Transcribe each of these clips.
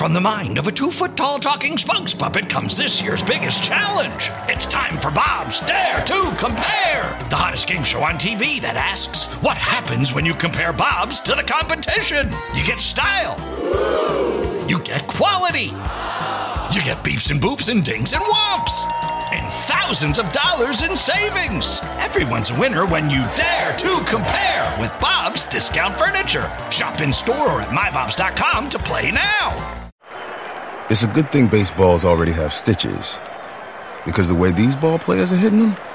from the mind of a 2-foot-tall talking spokes puppet comes this year's biggest challenge. It's time for Bob's Dare to Compare, the hottest game show on TV that asks, what happens when you compare Bob's to the competition? You get style. You get quality. You get beeps and boops and dings and whomps. And thousands of dollars in savings. Everyone's a winner when you dare to compare with Bob's Discount Furniture. Shop in store or at mybobs.com to play now. It's a good thing baseballs already have stitches. Because the way these ball players are hitting them?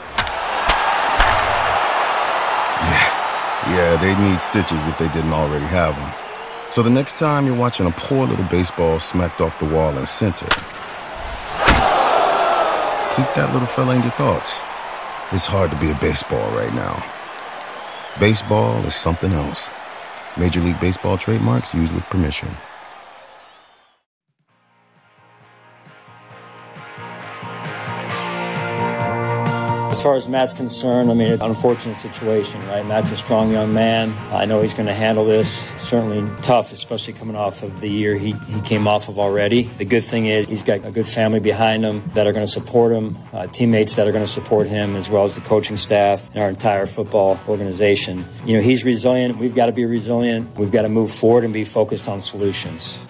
Yeah, they'd need stitches if they didn't already have them. So the next time you're watching a poor little baseball smacked off the wall in center, keep that little fella in your thoughts. It's hard to be a baseball right now. Baseball is something else. Major League Baseball trademarks used with permission. As far as Matt's concerned, I mean, it's an unfortunate situation, right? Matt's a strong young man. I know he's going to handle this. Certainly tough, especially coming off of the year he came off of already. The good thing is he's got a good family behind him that are going to support him, teammates that are going to support him, as well as the coaching staff and our entire football organization. You know, he's resilient. We've got to be resilient. We've got to move forward and be focused on solutions.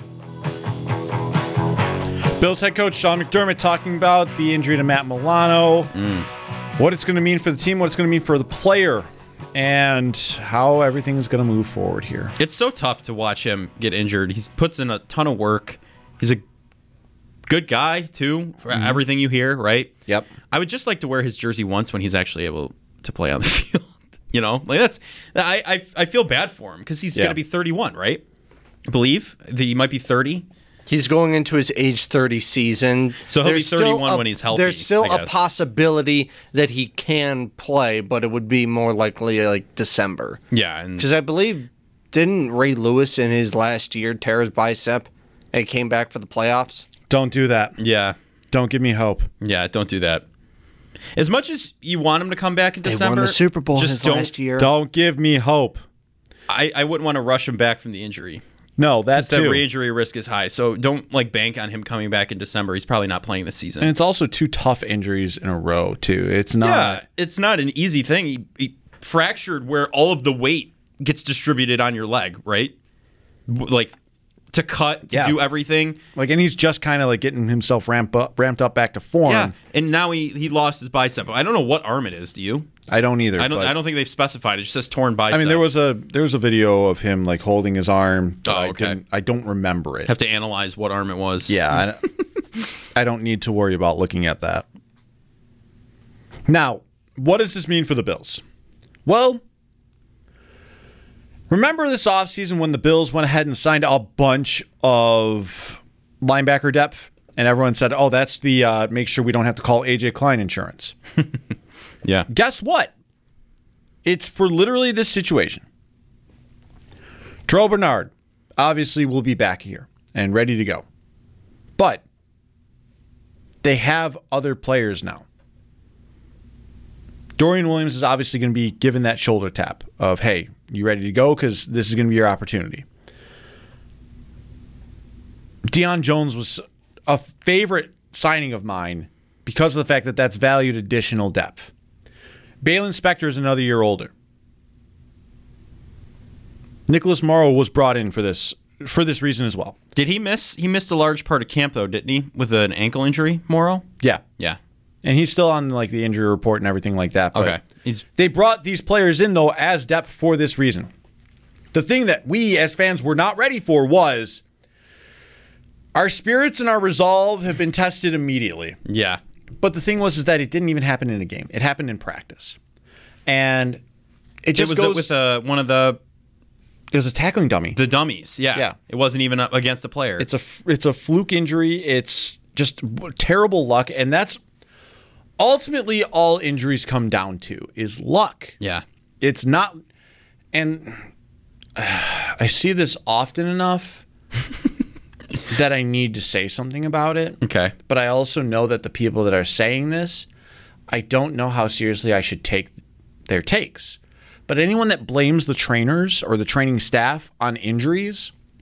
Bills head coach Sean McDermott talking about the injury to Matt Milano. What it's going to mean for the team, what it's going to mean for the player, and how everything is going to move forward here. It's so tough to watch him get injured. He puts in a ton of work. He's a good guy, too, for everything you hear, right? Yep. I would just like to wear his jersey once when he's actually able to play on the field. You know, like that's I feel bad for him because he's going to be 31, right? I believe he might be 30. He's going into his age 30 season. So he'll be 31 when he's healthy. There's still a possibility that he can play, but it would be more likely like December. Yeah. Because I believe, didn't Ray Lewis in his last year tear his bicep and came back for the playoffs? Don't do that. Yeah. Don't give me hope. Yeah, don't do that. As much as you want him to come back in December, they won the Super Bowl just last year. Don't give me hope. I wouldn't want to rush him back from the injury. No, that's the re-injury risk is high, so don't bank on him coming back in December. He's probably not playing this season. And it's also 2 tough injuries in a row, too. It's not. Yeah, it's not an easy thing. He fractured where all of the weight gets distributed on your leg, right? Like to cut, to do everything. Like, and he's just kind of like getting himself ramped up back to form. Yeah, and now he lost his bicep. I don't know what arm it is. Do you? I don't either. I don't think they've specified. It just says torn bicep. I mean, there was a video of him like holding his arm. Okay. I don't remember it. Have to analyze what arm it was. Yeah, I don't need to worry about looking at that. Now, what does this mean for the Bills? Well, remember this offseason when the Bills went ahead and signed a bunch of linebacker depth, and everyone said, "Oh, that's the make sure we don't have to call AJ Klein insurance." Yeah. Guess what? It's for literally this situation. Terrell Bernard obviously will be back here and ready to go. But they have other players now. Dorian Williams is obviously going to be given that shoulder tap of, hey, you ready to go? Because this is going to be your opportunity. Deion Jones was a favorite signing of mine because of the fact that that's valued additional depth. Balin Spector is another year older. Nicholas Morrow was brought in for this reason as well. Did he miss? He missed a large part of camp, though, didn't he? With an ankle injury, Morrow? Yeah. Yeah. And he's still on like the injury report and everything like that. But okay. They brought these players in, though, as depth for this reason. The thing that we as fans were not ready for was our spirits and our resolve have been tested immediately. Yeah. But the thing was that it didn't even happen in a game. It happened in practice. And it just goes... It with one of the... It was a tackling dummy. The dummies, yeah. It wasn't even against a player. It's a fluke injury. It's just terrible luck. And that's ultimately all injuries come down to is luck. Yeah. It's not... And I see this often enough... that I need to say something about it. Okay. But I also know that the people that are saying this, I don't know how seriously I should take their takes. But anyone that blames the trainers or the training staff on injuries,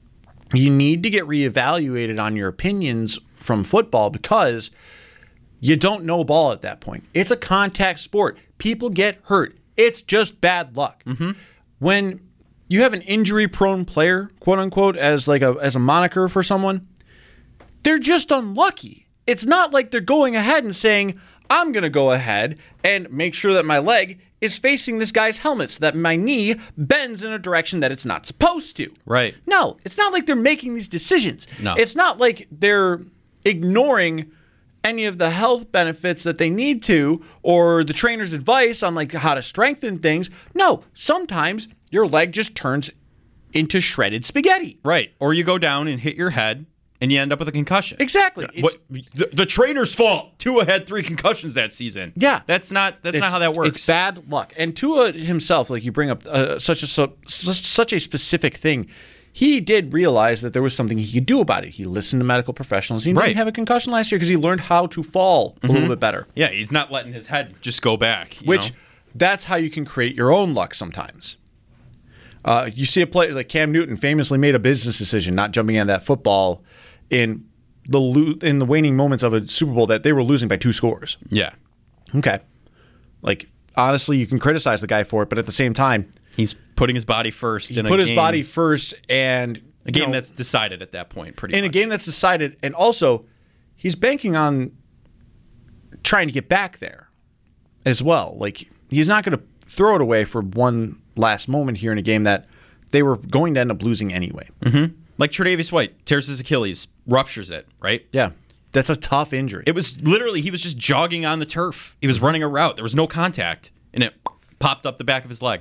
you need to get reevaluated on your opinions from football because you don't know ball at that point. It's a contact sport. People get hurt. It's just bad luck. When you have an injury-prone player, quote unquote, as a moniker for someone, they're just unlucky. It's not like they're going ahead and saying, I'm going to go ahead and make sure that my leg is facing this guy's helmet so that my knee bends in a direction that it's not supposed to. Right. No, it's not like they're making these decisions. No. It's not like they're ignoring any of the health benefits that they need to or the trainer's advice on like how to strengthen things. No, sometimes your leg just turns into shredded spaghetti. Right. Or you go down and hit your head and you end up with a concussion. Exactly. The trainer's fault. Tua had 3 concussions that season. Yeah. That's not how that works. It's bad luck. And Tua himself, like you bring up such a specific thing, he did realize that there was something he could do about it. He listened to medical professionals. He didn't have a concussion last year because he learned how to fall a little bit better. Yeah, he's not letting his head just go back. That's how you can create your own luck sometimes. You see a player like Cam Newton famously made a business decision not jumping on that football in the waning moments of a Super Bowl that they were losing by 2 scores. Yeah. Okay. Like, honestly, you can criticize the guy for it, but at the same time, he's putting his body first. He put his body first, and a game that's decided at that point, pretty much. In a game that's decided, and also, he's banking on trying to get back there as well. Like, he's not going to throw it away for one last moment here in a game that they were going to end up losing anyway. Mm-hmm. Like Tre'Davious White tears his Achilles, ruptures it, right? Yeah. That's a tough injury. It was literally, he was just jogging on the turf. He was running a route. There was no contact, and it popped up the back of his leg.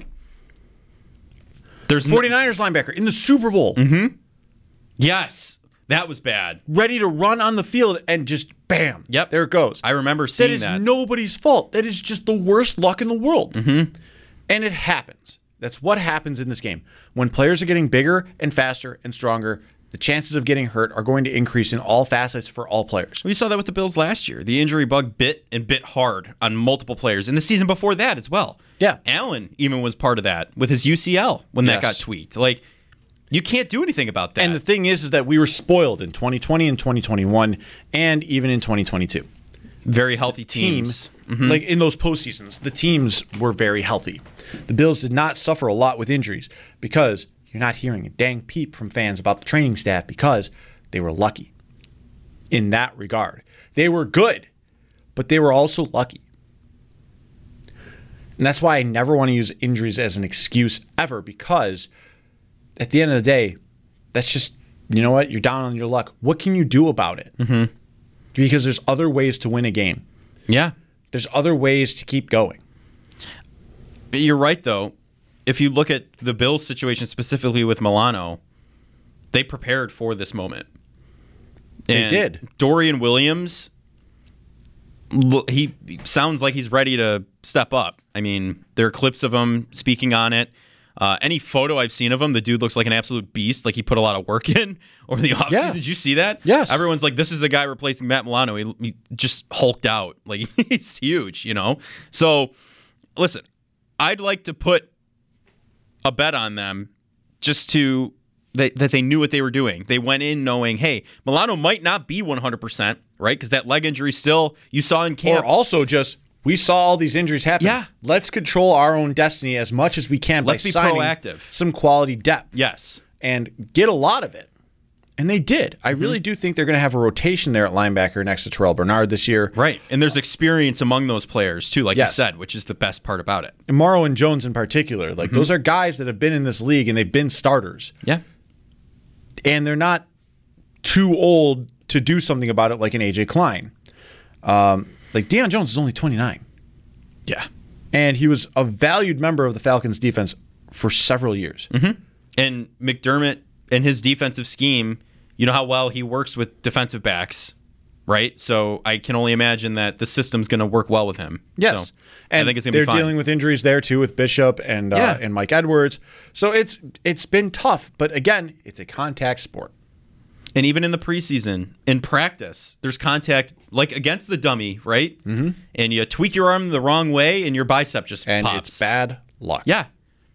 There's 49ers linebacker in the Super Bowl. Mm-hmm. Yes. That was bad. Ready to run on the field and just bam. Yep. There it goes. I remember seeing that. That is nobody's fault. That is just the worst luck in the world. Mm-hmm. And it happens. That's what happens in this game. When players are getting bigger and faster and stronger, the chances of getting hurt are going to increase in all facets for all players. We saw that with the Bills last year. The injury bug bit hard on multiple players. And the season before that as well. Yeah. Allen even was part of that with his UCL when that got tweaked. Like, you can't do anything about that. And the thing is that we were spoiled in 2020 and 2021 and even in 2022. Very healthy teams. Mm-hmm. Like in those postseasons, the teams were very healthy. The Bills did not suffer a lot with injuries because you're not hearing a dang peep from fans about the training staff because they were lucky in that regard. They were good, but they were also lucky. And that's why I never want to use injuries as an excuse ever, because at the end of the day, that's just, you know what? You're down on your luck. What can you do about it? Mm-hmm. Because there's other ways to win a game. Yeah. There's other ways to keep going. You're right, though. If you look at the Bills situation specifically with Milano, they prepared for this moment. They did. Dorian Williams, he sounds like he's ready to step up. I mean, there are clips of him speaking on it. Any photo I've seen of him, the dude looks like an absolute beast. Like he put a lot of work in over the offseason. Yeah. Did you see that? Yes. Everyone's like, this is the guy replacing Matt Milano. He just hulked out. Like, he's huge, you know? So, listen, I'd like to put a bet on them just to that they knew what they were doing. They went in knowing, hey, Milano might not be 100%, right? Because that leg injury still, you saw in camp. Or also just, we saw all these injuries happen. Yeah. Let's control our own destiny as much as we can Let's by be signing proactive. Some quality depth. Yes. And get a lot of it. And they did. I really do think they're going to have a rotation there at linebacker next to Terrell Bernard this year. Right. And there's experience among those players, too, like you said, which is the best part about it. And Morrow and Jones in particular. Like, those are guys that have been in this league and they've been starters. Yeah. And they're not too old to do something about it like an A.J. Klein. Like, Deion Jones is only 29. Yeah. And he was a valued member of the Falcons defense for several years. Mm-hmm. And McDermott and his defensive scheme, you know how well he works with defensive backs, right? So I can only imagine that the system's going to work well with him. Yes. So and I think it's going to be fine. They're dealing with injuries there, too, with Bishop and Mike Edwards. So it's been tough. But, again, it's a contact sport. And even in the preseason, in practice, there's contact, like against the dummy, right? Mm-hmm. And you tweak your arm the wrong way, and your bicep just pops. And it's bad luck. Yeah.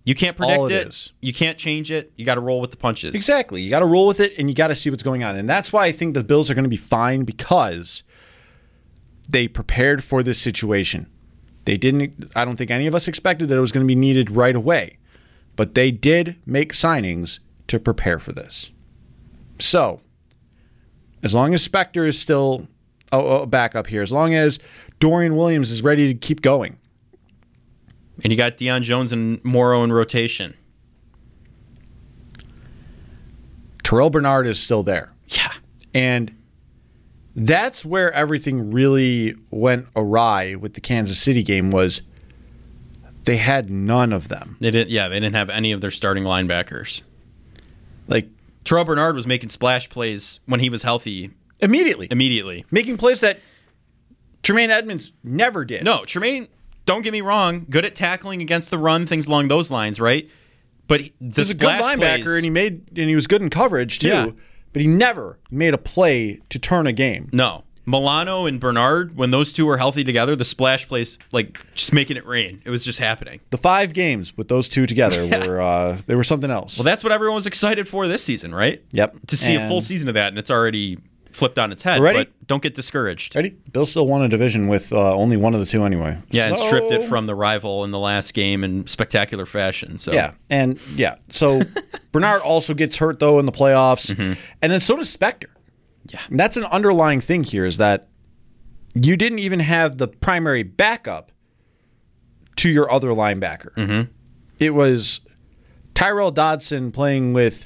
You can't all predict it it. is. You can't change it. You got to roll with the punches. Exactly. You got to roll with it, and you got to see what's going on. And that's why I think the Bills are going to be fine, because they prepared for this situation. They didn't. I don't think any of us expected that it was going to be needed right away, but they did make signings to prepare for this. So, as long as Spector is still back up here, as long as Dorian Williams is ready to keep going, and you got Deion Jones and Morrow in rotation. Terrell Bernard is still there. Yeah. And that's where everything really went awry with the Kansas City game, was they had none of them. They didn't have any of their starting linebackers. Like, Terrell Bernard was making splash plays when he was healthy immediately. Making plays that Tremaine Edmonds never did. No, Tremaine, don't get me wrong, good at tackling against the run, things along those lines, right? But the He's a good linebacker, plays, and he was good in coverage too. Yeah. But he never made a play to turn a game. No. Milano and Bernard, when those two were healthy together, the splash plays, like, just making it rain. It was just happening. The 5 games with those two together were something else. Well, that's what everyone was excited for this season, right? Yep. To see a full season of that, and it's already flipped on its head. Ready? But don't get discouraged. Ready? Bill still won a division with only one of the two anyway. Yeah, and stripped it from the rival in the last game in spectacular fashion. So So Bernard also gets hurt though in the playoffs, and then so does Spector. Yeah, and that's an underlying thing here, is that you didn't even have the primary backup to your other linebacker. Mm-hmm. It was Tyrell Dodson playing with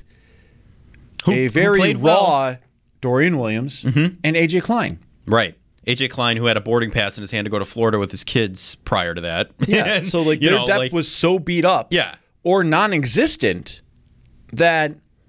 a very raw Dorian Williams and A.J. Klein. Right. A.J. Klein, who had a boarding pass in his hand to go to Florida with his kids prior to that. Yeah, so like their depth was so beat up or non-existent that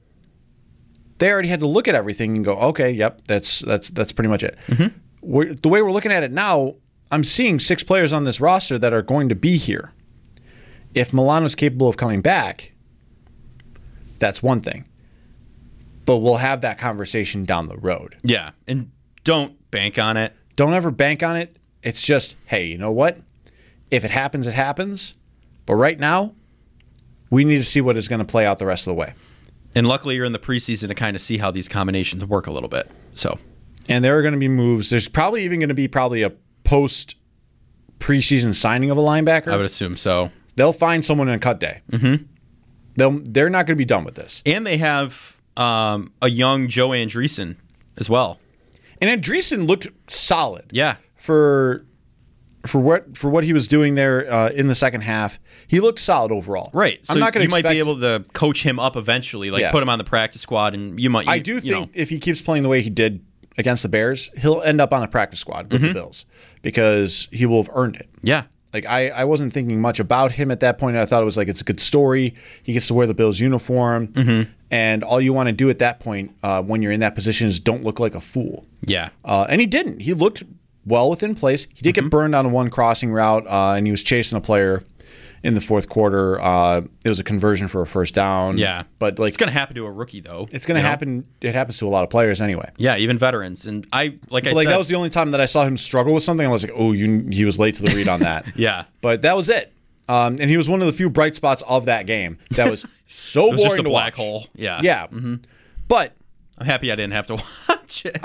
they already had to look at everything and go, okay, yep, that's pretty much it. Mm-hmm. The way we're looking at it now, I'm seeing 6 players on this roster that are going to be here. If Milano's capable of coming back, that's one thing. But we'll have that conversation down the road. Yeah, and don't bank on it. Don't ever bank on it. It's just, hey, you know what? If it happens, it happens. But right now, we need to see what is going to play out the rest of the way. And luckily, you're in the preseason to kind of see how these combinations work a little bit. So, and there are going to be moves. There's probably even going to be a post-preseason signing of a linebacker. I would assume so. They'll find someone on cut day. Mm-hmm. They're not going to be done with this. And they have a young Joe Andreessen as well. And Andreessen looked solid. Yeah. For what he was doing there in the second half, he looked solid overall. Right. So I'm not going to might be able to coach him up eventually, put him on the practice squad, and I do think if he keeps playing the way he did against the Bears, he'll end up on a practice squad with the Bills because he will have earned it. Yeah. Like I wasn't thinking much about him at that point. I thought it was like, it's a good story. He gets to wear the Bills uniform, and all you want to do at that point when you're in that position is don't look like a fool. Yeah. And he didn't. He looked well within place. He did get burned on one crossing route, and he was chasing a player in the fourth quarter. It was a conversion for a first down. Yeah. But it's going to happen to a rookie, though. It's going to happen. It happens to a lot of players anyway. Yeah, even veterans. And I said, that was the only time that I saw him struggle with something. I was like, oh, he was late to the read on that. Yeah. But that was it. And he was one of the few bright spots of that game. That was so boring to watch. It was just a black hole. Yeah. Yeah. But I'm happy I didn't have to watch it.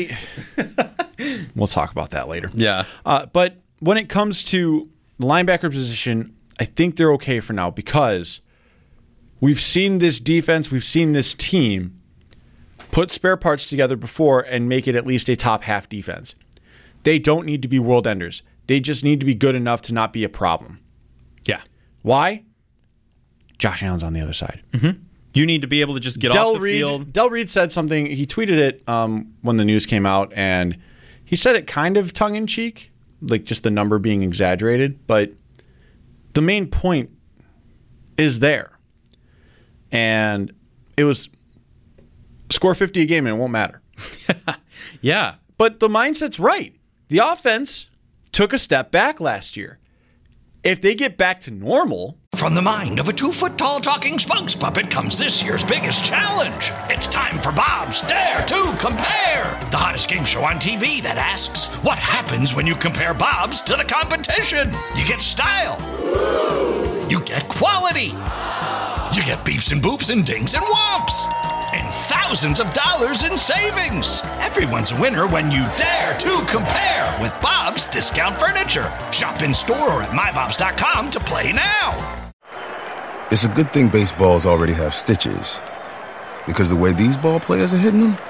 We'll talk about that later. Yeah. But when it comes to the linebacker position, I think they're okay for now because we've seen this defense, we've seen this team put spare parts together before and make it at least a top half defense. They don't need to be world enders. They just need to be good enough to not be a problem. Yeah. Why? Josh Allen's on the other side. Mm-hmm. You need to be able to just get off the field. Del Reed said something. He tweeted it when the news came out, and he said it kind of tongue-in-cheek, like just the number being exaggerated, but the main point is there. And it was score 50 a game and it won't matter. Yeah. But the mindset's right. The offense took a step back last year. If they get back to normal... From the mind of a 2-foot-tall talking spokes puppet comes this year's biggest challenge. It's time for Bob's Dare to Compare, the hottest game show on TV that asks, what happens when you compare Bob's to the competition? You get style, you get quality. You get beeps and boops and dings and whomps. And thousands of dollars in savings. Everyone's a winner when you dare to compare with Bob's Discount Furniture. Shop in store or at mybobs.com to play now. It's a good thing baseballs already have stitches. Because the way these ball players are hitting them?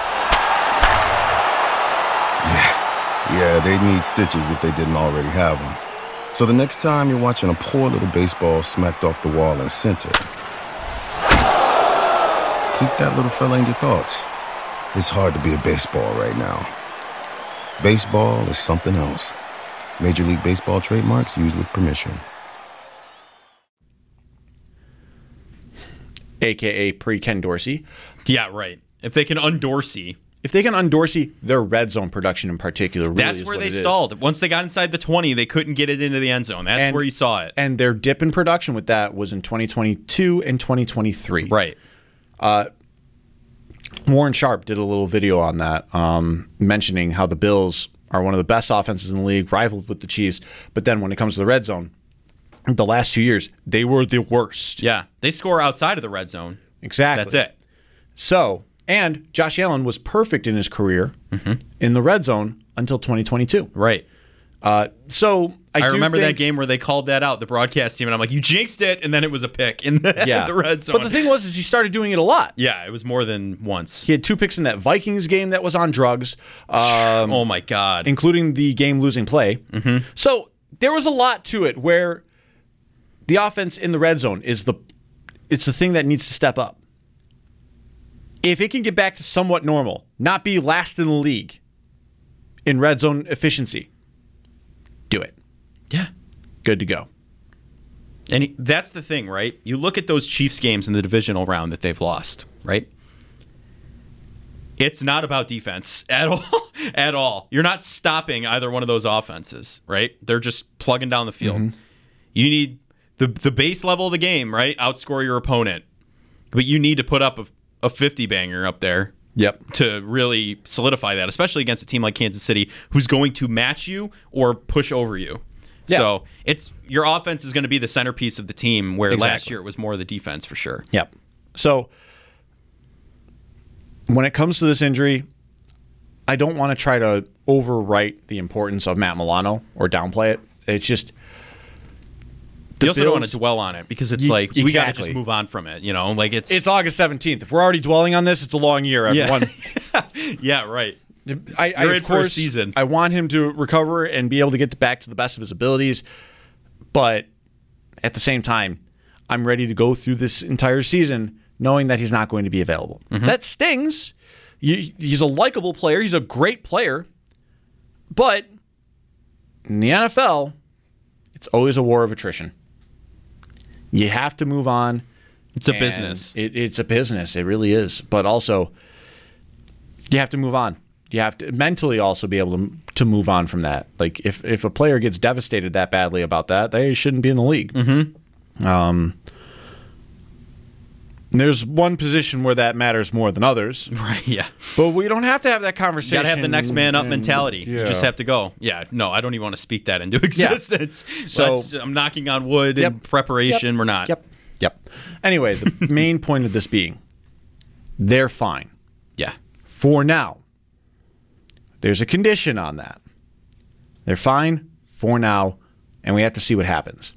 Yeah, they'd need stitches if they didn't already have them. So the next time you're watching a poor little baseball smacked off the wall in center, keep that little fella in your thoughts. It's hard to be a baseball right now. Baseball is something else. Major League Baseball trademarks used with permission. AKA pre-Ken Dorsey. Yeah, right. If they can un-Dorsey. If they can un-Dorsey, their red zone production in particular really That's is where what they it is. stalled. Once they got inside the 20, they couldn't get it into the end zone. That's where you saw it. And their dip in production with that was in 2022 and 2023. Right. Warren Sharp did a little video on that, mentioning how the Bills are one of the best offenses in the league, rivaled with the Chiefs. But then when it comes to the red zone, the last 2 years, they were the worst. Yeah. They score outside of the red zone. Exactly. That's it. So, and Josh Allen was perfect in his career in the red zone until 2022. Right. So I do remember think, that game where they called that out, the broadcast team, and I'm like, you jinxed it, and then it was a pick in the, the red zone. But the thing was, is he started doing it a lot. Yeah, it was more than once. He had 2 picks in that Vikings game that was on drugs. Oh my God. Including the game-losing play. So there was a lot to it where the offense in the red zone is the thing that needs to step up. If it can get back to somewhat normal, not be last in the league in red zone efficiency, do it. Yeah. Good to go. And that's the thing, right? You look at those Chiefs games in the divisional round that they've lost, right? It's not about defense at all. At all. You're not stopping either one of those offenses, right? They're just plugging down the field. You need the base level of the game, right? Outscore your opponent. But you need to put up a 50 banger up there. Yep. To really solidify that, especially against a team like Kansas City, who's going to match you or push over you. Yeah. So your offense is going to be the centerpiece of the team, where last year it was more the defense for sure. Yep. So when it comes to this injury, I don't want to try to overwrite the importance of Matt Milano or downplay it. It's just you also don't want to dwell on it because it's like we got to just move on from it. You know, like it's August 17th. If we're already dwelling on this, it's a long year, everyone. Yeah, right. You're in for a season. I want him to recover and be able to get back to the best of his abilities, but at the same time, I'm ready to go through this entire season knowing that he's not going to be available. That stings. He's a likable player. He's a great player, but in the NFL, it's always a war of attrition. You have to move on. It's a business. It's a business. It really is. But also, you have to move on. You have to mentally also be able to move on from that. Like, if a player gets devastated that badly about that, they shouldn't be in the league. There's one position where that matters more than others. Right, yeah. But we don't have to have that conversation. You got to have the next man up mentality. Yeah. You just have to go. Yeah, no, I don't even want to speak that into existence. Yeah. So I'm knocking on wood in preparation. We're not. Yep. Anyway, the main point of this being, they're fine. Yeah. For now. There's a condition on that. They're fine for now, and we have to see what happens.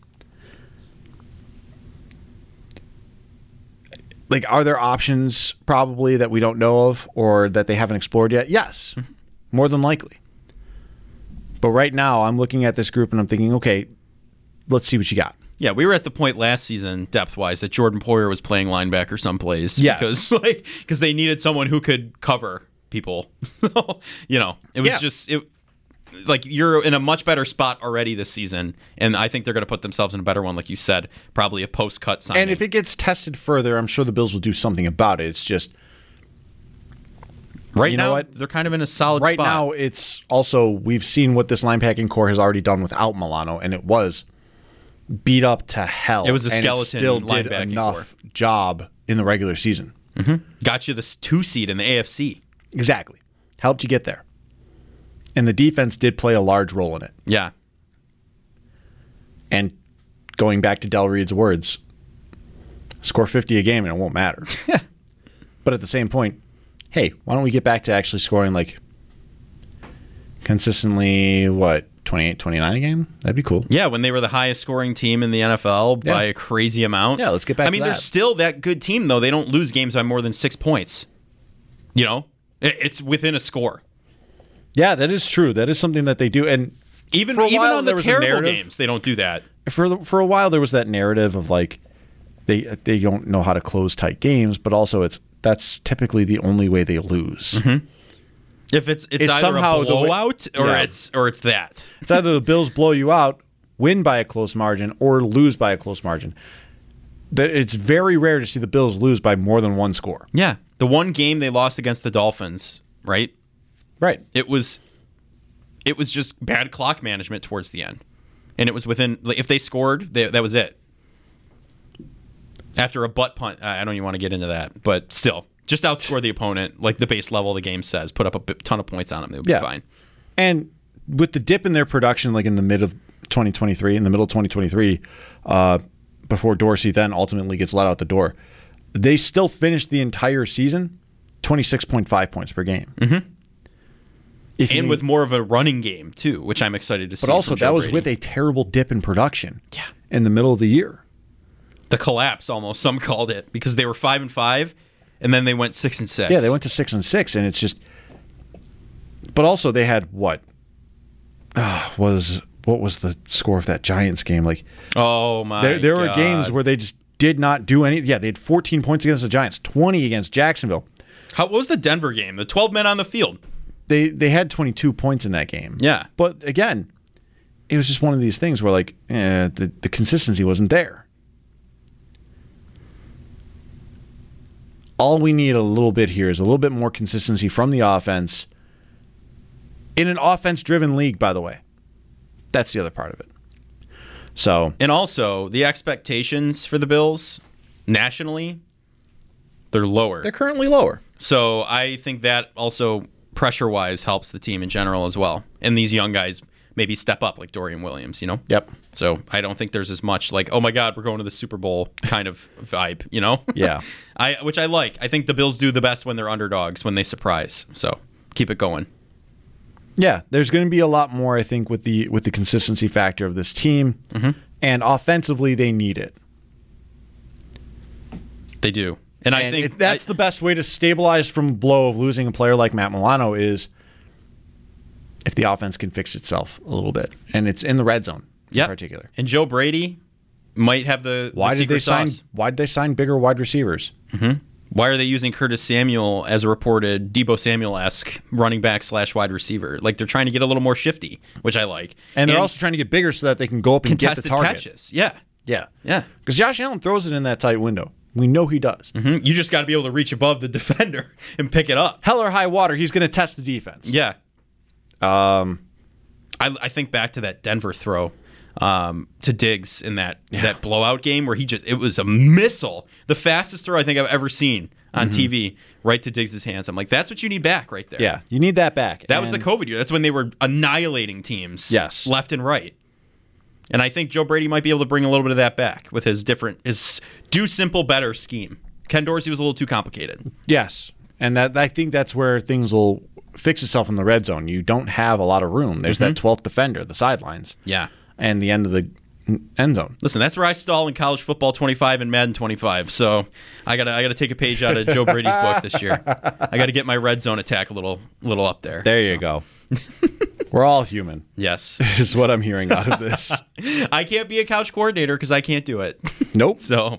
Like, are there options probably that we don't know of or that they haven't explored yet? Yes, more than likely. But right now, I'm looking at this group and I'm thinking, okay, let's see what you got. Yeah, we were at the point last season, depth-wise, that Jordan Poyer was playing linebacker someplace. Yes. Because they needed someone who could cover people. You know, it was just... Like, you're in a much better spot already this season, and I think they're going to put themselves in a better one, like you said, probably a post-cut signing. And if it gets tested further, I'm sure the Bills will do something about it. It's just... Right now, they're kind of in a solid spot. Right now, it's also... We've seen what this linebacking core has already done without Milano, and it was beat up to hell. It was a skeleton and it still did enough job in the regular season. Got you the 2 seed in the AFC. Exactly. Helped you get there. And the defense did play a large role in it. Yeah. And going back to Del Reed's words, score 50 a game and it won't matter. But at the same point, hey, why don't we get back to actually scoring like consistently, 28, 29 a game? That'd be cool. Yeah, when they were the highest scoring team in the NFL by a crazy amount. Yeah, let's get back to that. they're still that good team, though. They don't lose games by more than 6 points. You know? It's within a score. Yeah, that is true. That is something that they do. And even while, on the there was a terrible narrative- games, they don't do that. For a while, there was that narrative of like they don't know how to close tight games, but also that's typically the only way they lose. Mm-hmm. If it's either somehow a blowout or it's that. It's either the Bills blow you out, win by a close margin, or lose by a close margin. It's very rare to see the Bills lose by more than one score. Yeah, the one game they lost against the Dolphins, right? Right. It was just bad clock management towards the end. And it was within, if they scored, that was it. After a butt punt, I don't even want to get into that, but still, just outscore the opponent like the base level of the game says. Put up a ton of points on them, they would be fine. And with the dip in their production, like in the middle of 2023, before Dorsey then ultimately gets let out the door, they still finished the entire season 26.5 points per game. Mm-hmm. With more of a running game, too, which I'm excited to see. But also, from Joe that was Brady. with a terrible dip in production in the middle of the year. The collapse, almost, some called it, because they were 5-5, and then they went 6-6. Yeah, they went to 6-6, and it's just... But also, they had what? What was the score of that Giants game? Like, oh, my there were games where they just did not do anything. Yeah, they had 14 points against the Giants, 20 against Jacksonville. What was the Denver game? The 12 men on the field. They had 22 points in that game. Yeah. But again, it was just one of these things where like the consistency wasn't there. All we need a little bit here is a little bit more consistency from the offense in an offense-driven league, by the way. That's the other part of it. So, and also, the expectations for the Bills nationally, they're lower. They're currently lower. So I think that also pressure-wise helps the team in general as well. And these young guys maybe step up like Dorian Williams, you know? Yep. So I don't think there's as much like, oh my God, we're going to the Super Bowl kind of vibe, you know? Yeah. Which I like. I think the Bills do the best when they're underdogs, when they surprise. So keep it going. Yeah, there's going to be a lot more, I think, with the consistency factor of this team. Mm-hmm. And offensively, they need it. They do. And I think that's the best way to stabilize from blow of losing a player like Matt Milano is if the offense can fix itself a little bit. And it's in the red zone in particular. And Joe Brady might have the secret sauce. Why did they sign bigger wide receivers? Mm-hmm. Why are they using Curtis Samuel as a reported Deebo Samuel-esque running back / wide receiver? Like they're trying to get a little more shifty, which I like. And they're also trying to get bigger so that they can go up and get the target. Catches. Yeah. Yeah. Yeah. Because Josh Allen throws it in that tight window. We know he does. Mm-hmm. You just got to be able to reach above the defender and pick it up. Hell or high water, he's going to test the defense. Yeah. I think back to that Denver throw to Diggs in that blowout game where it was a missile. The fastest throw I think I've ever seen on TV, right to Diggs' hands. I'm like, that's what you need back right there. Yeah, you need that back. That was the COVID year. That's when they were annihilating teams left and right. And I think Joe Brady might be able to bring a little bit of that back with his do simple, better scheme. Ken Dorsey was a little too complicated. Yes, and I think that's where things will fix itself in the red zone. You don't have a lot of room. There's that 12th defender, the sidelines. Yeah. And the end of the end zone. Listen, that's where I stall in college football 25 and Madden 25. So I gotta take a page out of Joe Brady's book this year. I got to get my red zone attack a little up there. There you go. We're all human. Yes. Is what I'm hearing out of this. I can't be a couch coordinator because I can't do it. Nope. So.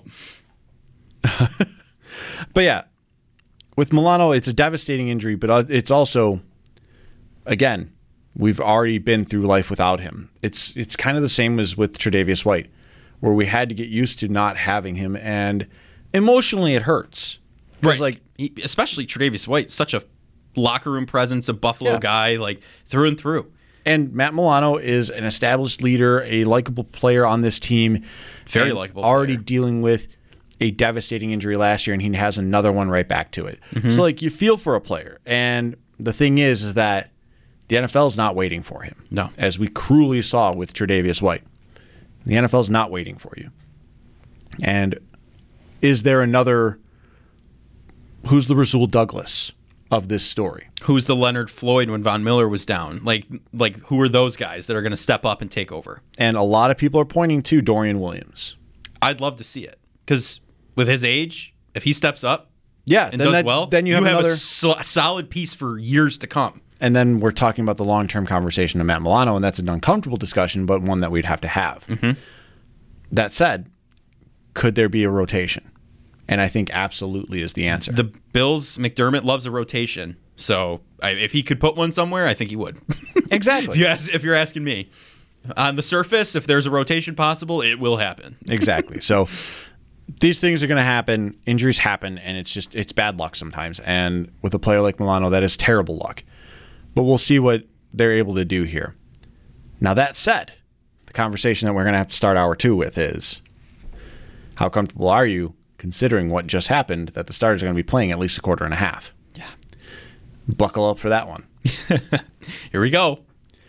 But yeah, with Milano, it's a devastating injury, but it's also, again, we've already been through life without him. It's kind of the same as with Tre'Davious White, where we had to get used to not having him, and emotionally it hurts. Right. Like, especially Tre'Davious White, such a locker room presence, a Buffalo guy, like through and through. And Matt Milano is an established leader, a likable player on this team. Very likable already player. Dealing with a devastating injury last year, and he has another one right back to it. Mm-hmm. So, like, you feel for a player. And the thing is that the NFL is not waiting for him. No. As we cruelly saw with Tre'Davious White. The NFL's not waiting for you. And is there another, who's the Rasul Douglas of this story? Who's the Leonard Floyd when Von Miller was down? Like who are those guys that are going to step up and take over? And a lot of people are pointing to Dorian Williams. I'd love to see it because with his age, if he steps up and then does well, then you have another a solid piece for years to come. And then we're talking about the long-term conversation of Matt Milano, and that's an uncomfortable discussion, but one that we'd have to have. Mm-hmm. That said, could there be a rotation? And I think absolutely is the answer. The Bills, McDermott loves a rotation. So if he could put one somewhere, I think he would. Exactly. If you're asking me. On the surface, if there's a rotation possible, it will happen. Exactly. So these things are going to happen. Injuries happen, and it's bad luck sometimes. And with a player like Milano, that is terrible luck. But we'll see what they're able to do here. Now, that said, the conversation that we're going to have to start hour 2 with is, how comfortable are you considering what just happened, that the starters are going to be playing at least a quarter and a half? Yeah. Buckle up for that one. Here we go.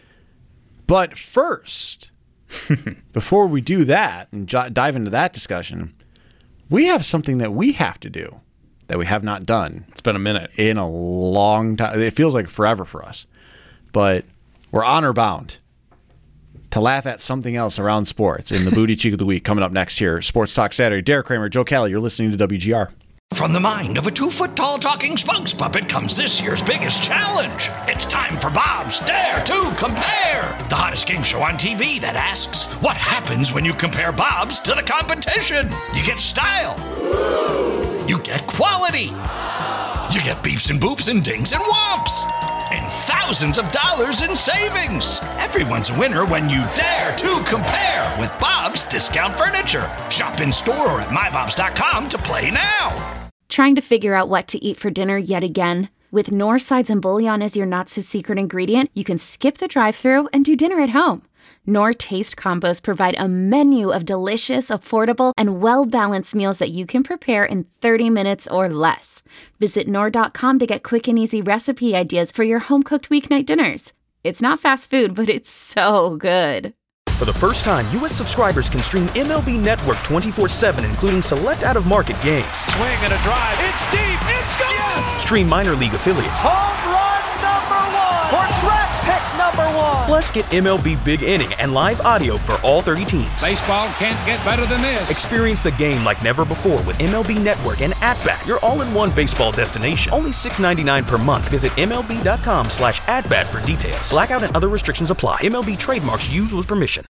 But first, before we do that and dive into that discussion, we have something that we have to do that we have not done. It's been a minute. In a long time. It feels like forever for us. But we're honor bound to laugh at something else around sports in the Booty Cheek of the Week coming up next here. Sports Talk Saturday. Derek Kramer, Joe Kelly, you're listening to WGR. From the mind of a 2-foot-tall talking spokes puppet comes this year's biggest challenge. It's time for Bob's Dare to Compare, the hottest game show on TV that asks, what happens when you compare Bob's to the competition? You get style. You get quality. You get beeps and boops and dings and whomps. And thousands of dollars in savings. Everyone's a winner when you dare to compare with Bob's Discount Furniture. Shop in store or at mybobs.com to play now. Trying to figure out what to eat for dinner yet again? With Knorr sides and bouillon as your not-so-secret ingredient, you can skip the drive-thru and do dinner at home. Knorr Taste Combos provide a menu of delicious, affordable, and well-balanced meals that you can prepare in 30 minutes or less. Visit Knorr.com to get quick and easy recipe ideas for your home-cooked weeknight dinners. It's not fast food, but it's so good. For the first time, U.S. subscribers can stream MLB Network 24/7, including select out-of-market games. Swing and a drive. It's deep. It's gone. Yes! Stream minor league affiliates. Home run number 1. Or draft pick number 1. Plus, get MLB Big Inning and live audio for all 30 teams. Baseball can't get better than this. Experience the game like never before with MLB Network and At-Bat, your all-in-one baseball destination. Only $6.99 per month. Visit MLB.com/AtBat for details. Blackout and other restrictions apply. MLB trademarks used with permission.